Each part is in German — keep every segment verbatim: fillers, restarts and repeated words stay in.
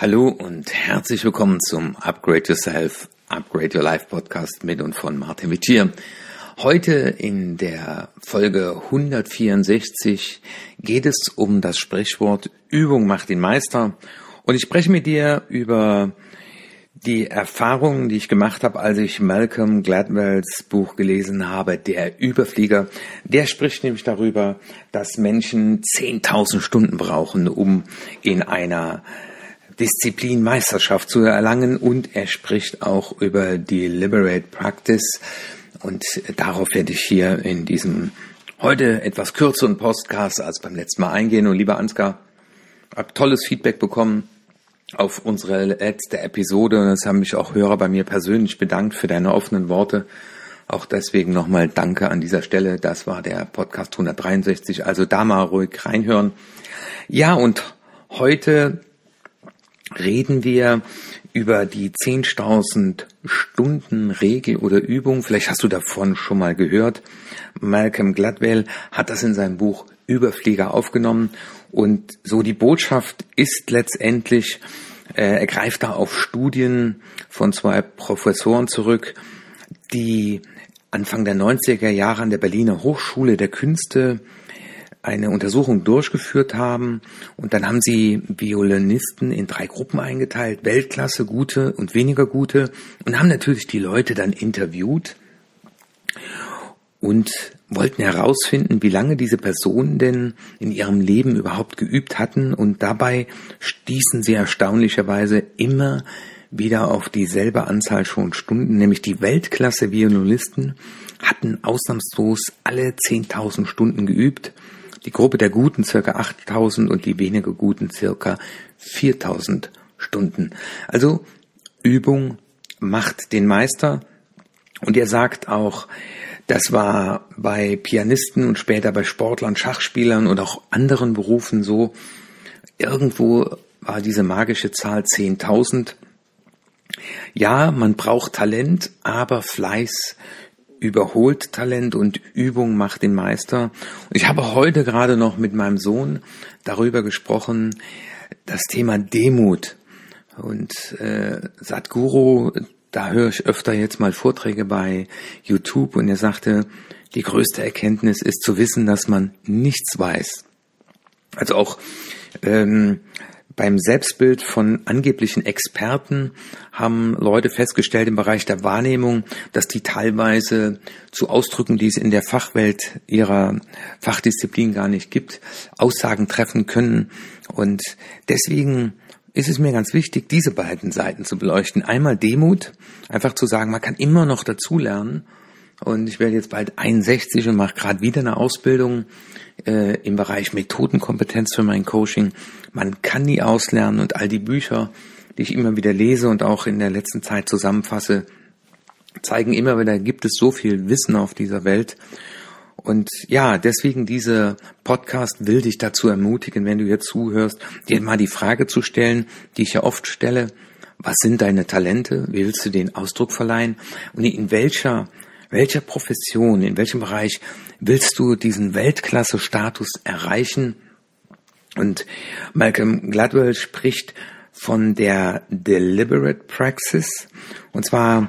Hallo und herzlich willkommen zum Upgrade Yourself, Upgrade Your Life Podcast mit und von Martin Vigier. Heute in der Folge hundertvierundsechzig geht es um das Sprichwort Übung macht den Meister. Und ich spreche mit dir über die Erfahrungen, die ich gemacht habe, als ich Malcolm Gladwells Buch gelesen habe, Der Überflieger. Der spricht nämlich darüber, dass Menschen zehntausend Stunden brauchen, um in einer Disziplin Meisterschaft zu erlangen, und er spricht auch über Deliberate Practice, und darauf werde ich hier in diesem heute etwas kürzeren Podcast als beim letzten Mal eingehen. Und lieber Ansgar, ich habe tolles Feedback bekommen auf unsere letzte Episode, und es haben mich auch Hörer bei mir persönlich bedankt für deine offenen Worte. Auch deswegen nochmal Danke an dieser Stelle. Das war der Podcast hundertdreiundsechzig, also da mal ruhig reinhören. Ja, und heute reden wir über die zehntausend Stunden Regel oder Übung. Vielleicht hast du davon schon mal gehört. Malcolm Gladwell hat das in seinem Buch Überflieger aufgenommen, und so die Botschaft ist letztendlich, äh, er greift da auf Studien von zwei Professoren zurück, die Anfang der neunziger Jahre an der Berliner Hochschule der Künste eine Untersuchung durchgeführt haben, und dann haben sie Violinisten in drei Gruppen eingeteilt, Weltklasse, gute und weniger gute, und haben natürlich die Leute dann interviewt und wollten herausfinden, wie lange diese Personen denn in ihrem Leben überhaupt geübt hatten, und dabei stießen sie erstaunlicherweise immer wieder auf dieselbe Anzahl schon Stunden, nämlich die Weltklasse-Violinisten hatten ausnahmslos alle zehntausend Stunden geübt, die Gruppe der Guten circa achttausend und die weniger Guten circa viertausend Stunden. Also Übung macht den Meister, und er sagt auch, das war bei Pianisten und später bei Sportlern, Schachspielern und auch anderen Berufen so. Irgendwo war diese magische Zahl zehntausend. Ja, man braucht Talent, aber Fleiß überholt Talent, und Übung macht den Meister. Und ich habe heute gerade noch mit meinem Sohn darüber gesprochen, das Thema Demut. Und äh, Sadhguru, da höre ich öfter jetzt mal Vorträge bei YouTube, und er sagte, die größte Erkenntnis ist zu wissen, dass man nichts weiß. Also auch ähm, beim Selbstbild von angeblichen Experten haben Leute festgestellt im Bereich der Wahrnehmung, dass die teilweise zu Ausdrücken, die es in der Fachwelt ihrer Fachdisziplin gar nicht gibt, Aussagen treffen können. Und deswegen ist es mir ganz wichtig, diese beiden Seiten zu beleuchten. Einmal Demut, einfach zu sagen, man kann immer noch dazulernen. Und ich werde jetzt bald einundsechzig und mache gerade wieder eine Ausbildung äh, im Bereich Methodenkompetenz für mein Coaching. Man kann nie auslernen, und all die Bücher, die ich immer wieder lese und auch in der letzten Zeit zusammenfasse, zeigen immer wieder, gibt es so viel Wissen auf dieser Welt. Und ja, deswegen dieser Podcast will dich dazu ermutigen, wenn du jetzt zuhörst, dir mal die Frage zu stellen, die ich ja oft stelle: Was sind deine Talente? Wie willst du den Ausdruck verleihen? Und in welcher welcher Profession, in welchem Bereich willst du diesen Weltklasse-Status erreichen? Und Malcolm Gladwell spricht von der Deliberate Praxis. Und zwar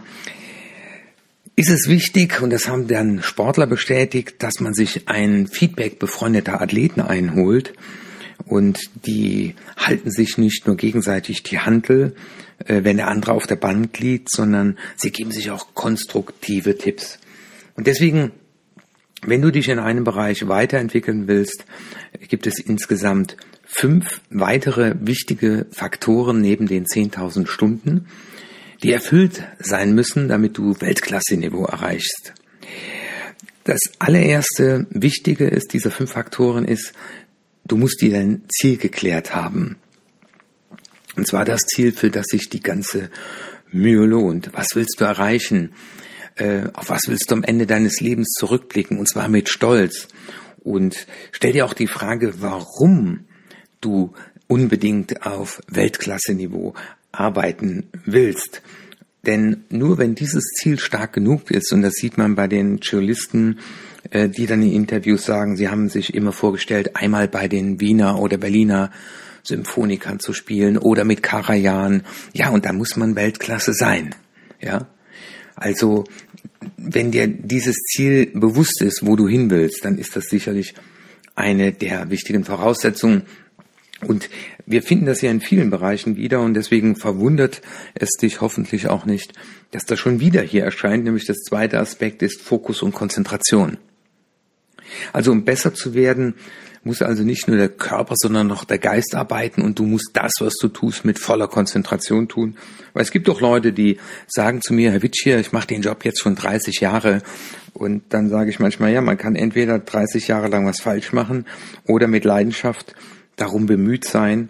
ist es wichtig, und das haben dann Sportler bestätigt, dass man sich ein Feedback befreundeter Athleten einholt, und die halten sich nicht nur gegenseitig die Hantel, äh, wenn der andere auf der Bank liegt, sondern sie geben sich auch konstruktive Tipps. Und deswegen, wenn du dich in einem Bereich weiterentwickeln willst, gibt es insgesamt fünf weitere wichtige Faktoren neben den zehntausend Stunden, die erfüllt sein müssen, damit du Weltklasse-Niveau erreichst. Das allererste Wichtige ist, diese fünf Faktoren ist, du musst dir dein Ziel geklärt haben. Und zwar das Ziel, für das sich die ganze Mühe lohnt. Was willst du erreichen? Äh, auf was willst du am Ende deines Lebens zurückblicken? Und zwar mit Stolz. Und stell dir auch die Frage, warum du unbedingt auf Weltklasse-Niveau arbeiten willst. Denn nur wenn dieses Ziel stark genug ist, und das sieht man bei den Cellisten, die dann in Interviews sagen, sie haben sich immer vorgestellt, einmal bei den Wiener oder Berliner Symphonikern zu spielen oder mit Karajan. Ja, und da muss man Weltklasse sein. Ja, also wenn dir dieses Ziel bewusst ist, wo du hin willst, dann ist das sicherlich eine der wichtigen Voraussetzungen. Und wir finden das ja in vielen Bereichen wieder und deswegen verwundert es dich hoffentlich auch nicht, dass das schon wieder hier erscheint, nämlich das zweite Aspekt ist Fokus und Konzentration. Also um besser zu werden, muss also nicht nur der Körper, sondern noch der Geist arbeiten und du musst das, was du tust, mit voller Konzentration tun. Weil es gibt doch Leute, die sagen zu mir, Herr Witschier, ich mache den Job jetzt schon dreißig Jahre und dann sage ich manchmal, ja, man kann entweder dreißig Jahre lang was falsch machen oder mit Leidenschaft darum bemüht sein,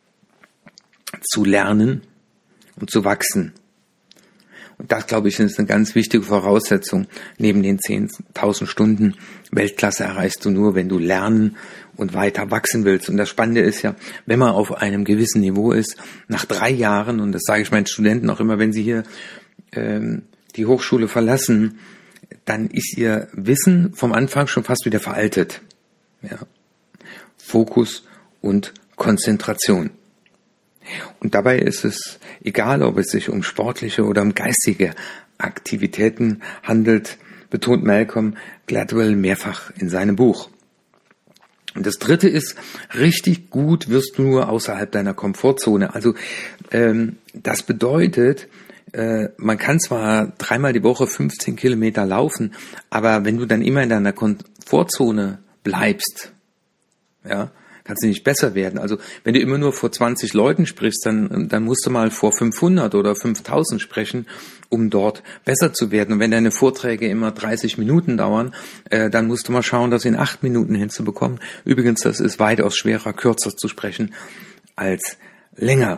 zu lernen und zu wachsen. Und das, glaube ich, ist eine ganz wichtige Voraussetzung. Neben den zehntausend Stunden Weltklasse erreichst du nur, wenn du lernen und weiter wachsen willst. Und das Spannende ist ja, wenn man auf einem gewissen Niveau ist, nach drei Jahren, und das sage ich meinen Studenten auch immer, wenn sie hier ähm, die Hochschule verlassen, dann ist ihr Wissen vom Anfang schon fast wieder veraltet. Ja. Fokus und Konzentration. Und dabei ist es egal, ob es sich um sportliche oder um geistige Aktivitäten handelt, betont Malcolm Gladwell mehrfach in seinem Buch. Und das dritte ist, richtig gut wirst du nur außerhalb deiner Komfortzone. Also ähm, das bedeutet, äh, man kann zwar dreimal die Woche fünfzehn Kilometer laufen, aber wenn du dann immer in deiner Komfortzone bleibst, ja, kannst du nicht besser werden. Also wenn du immer nur vor zwanzig Leuten sprichst, dann, dann musst du mal vor fünfhundert oder fünftausend sprechen, um dort besser zu werden. Und wenn deine Vorträge immer dreißig Minuten dauern, äh, dann musst du mal schauen, das in acht Minuten hinzubekommen. Übrigens, das ist weitaus schwerer, kürzer zu sprechen als länger.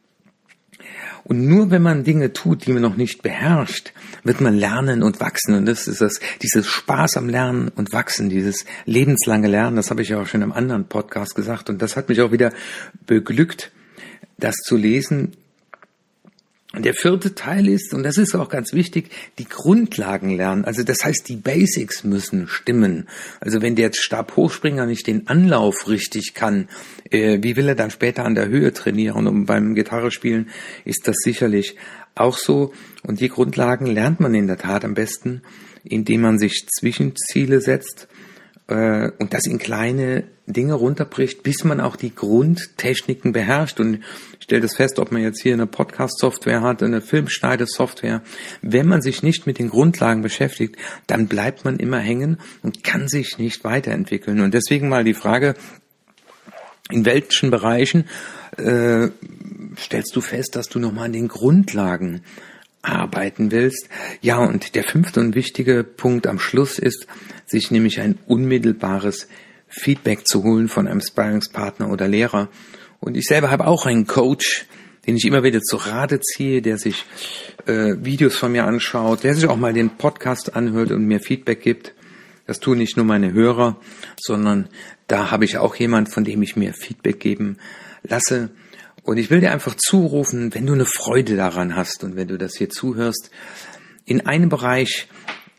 Und nur wenn man Dinge tut, die man noch nicht beherrscht, wird man lernen und wachsen. Und das ist das, dieses Spaß am Lernen und Wachsen, dieses lebenslange Lernen, das habe ich ja auch schon im anderen Podcast gesagt. Und das hat mich auch wieder beglückt, das zu lesen. Und der vierte Teil ist, und das ist auch ganz wichtig, die Grundlagen lernen. Also das heißt, die Basics müssen stimmen. Also wenn der jetzt Stabhochspringer nicht den Anlauf richtig kann, äh, wie will er dann später an der Höhe trainieren? Und beim Gitarrespielen ist das sicherlich auch so. Und die Grundlagen lernt man in der Tat am besten, indem man sich Zwischenziele setzt äh, und das in kleine Dinge runterbricht, bis man auch die Grundtechniken beherrscht. Und ich stelle das fest, ob man jetzt hier eine Podcast-Software hat, eine Filmschneidesoftware. Wenn man sich nicht mit den Grundlagen beschäftigt, dann bleibt man immer hängen und kann sich nicht weiterentwickeln. Und deswegen mal die Frage, in welchen Bereichen äh, stellst du fest, dass du nochmal an den Grundlagen arbeiten willst? Ja, und der fünfte und wichtige Punkt am Schluss ist, sich nämlich ein unmittelbares Feedback zu holen von einem Sparringspartner oder Lehrer. Und ich selber habe auch einen Coach, den ich immer wieder zu Rate ziehe, der sich äh, Videos von mir anschaut, der sich auch mal den Podcast anhört und mir Feedback gibt. Das tun nicht nur meine Hörer, sondern da habe ich auch jemand, von dem ich mir Feedback geben lasse. Und ich will dir einfach zurufen, wenn du eine Freude daran hast und wenn du das hier zuhörst, in einem Bereich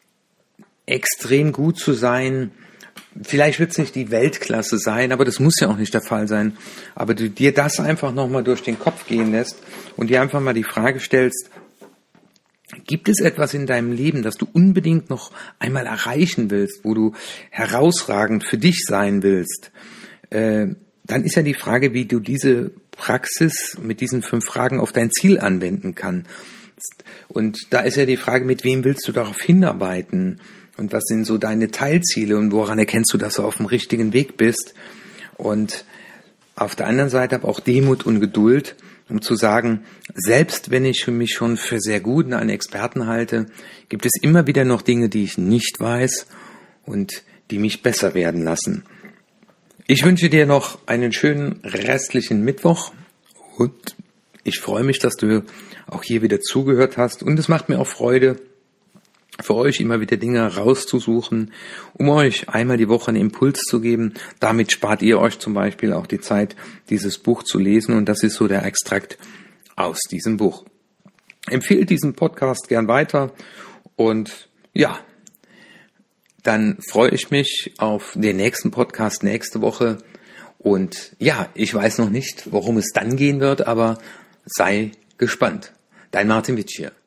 extrem gut zu sein. Vielleicht wird es nicht die Weltklasse sein, aber das muss ja auch nicht der Fall sein. Aber du dir das einfach nochmal durch den Kopf gehen lässt und dir einfach mal die Frage stellst, gibt es etwas in deinem Leben, das du unbedingt noch einmal erreichen willst, wo du herausragend für dich sein willst? Äh, dann ist ja die Frage, wie du diese Praxis mit diesen fünf Fragen auf dein Ziel anwenden kannst. Und da ist ja die Frage, mit wem willst du darauf hinarbeiten? Und was sind so deine Teilziele und woran erkennst du, dass du auf dem richtigen Weg bist? Und auf der anderen Seite aber auch Demut und Geduld, um zu sagen, selbst wenn ich mich schon für sehr gut und einen Experten halte, gibt es immer wieder noch Dinge, die ich nicht weiß und die mich besser werden lassen. Ich wünsche dir noch einen schönen restlichen Mittwoch und ich freue mich, dass du auch hier wieder zugehört hast. Und es macht mir auch Freude, für euch immer wieder Dinge rauszusuchen, um euch einmal die Woche einen Impuls zu geben. Damit spart ihr euch zum Beispiel auch die Zeit, dieses Buch zu lesen. Und das ist so der Extrakt aus diesem Buch. Empfehlt diesen Podcast gern weiter. Und ja, dann freue ich mich auf den nächsten Podcast nächste Woche. Und ja, ich weiß noch nicht, worum es dann gehen wird, aber sei gespannt. Dein Martin Witsch hier.